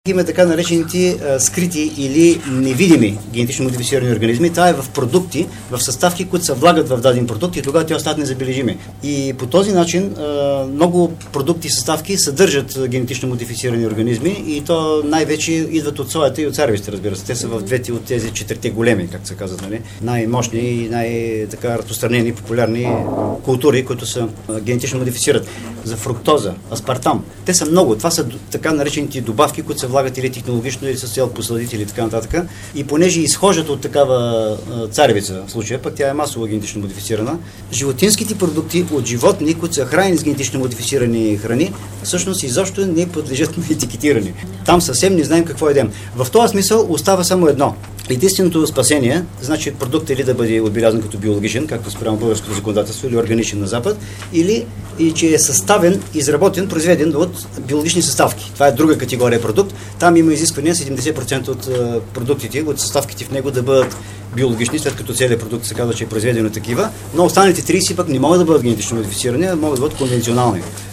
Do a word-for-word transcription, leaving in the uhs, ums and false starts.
Има така наречените а, скрити или невидими генетично модифицирани организми. Това е в продукти, в съставки, които се влагат в даден продукт и тогава те остават незабележими. И по този начин а, много продукти и съставки съдържат генетично модифицирани организми и то най-вече идват от соята и от царевицата, разбира се. Те са в двете от тези четирите големи, както се казват, нали? Най-мощни и най-така разпространени, популярни култури, които са а, генетично модифицират. За фруктоза, аспартам. Те са много. Това са така наречените добавки, които се влагат или технологично, или с цел посладители и така нататък. И понеже изхождат от такава царевица, в случая, пък тя е масово генетично модифицирана, животинските продукти от животни, които са хранени с генетично модифицирани храни, всъщност изобщо не подлежат на етикетиране. Там съвсем не знаем какво едем. В този смисъл остава само едно. Единственото спасение, значи продукт или да бъде отбелязан като биологичен, както спрямо българското законодателство, или органичен на Запад, или и че е съставен, изработен, произведен от биологични съставки. Това е друга категория продукт. Там има изисквания седемдесет процента от продуктите, от съставките в него да бъдат биологични, след като целият продукт се казва, че е произведен от такива, но останалите трийсет пък не могат да бъдат генетично модифицирани, а могат да бъдат конвенционални.